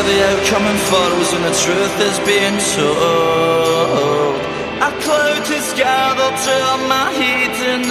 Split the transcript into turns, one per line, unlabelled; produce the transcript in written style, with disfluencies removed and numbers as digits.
the outcome unfolds and the truth is being told. A cloud is gathered till my heat in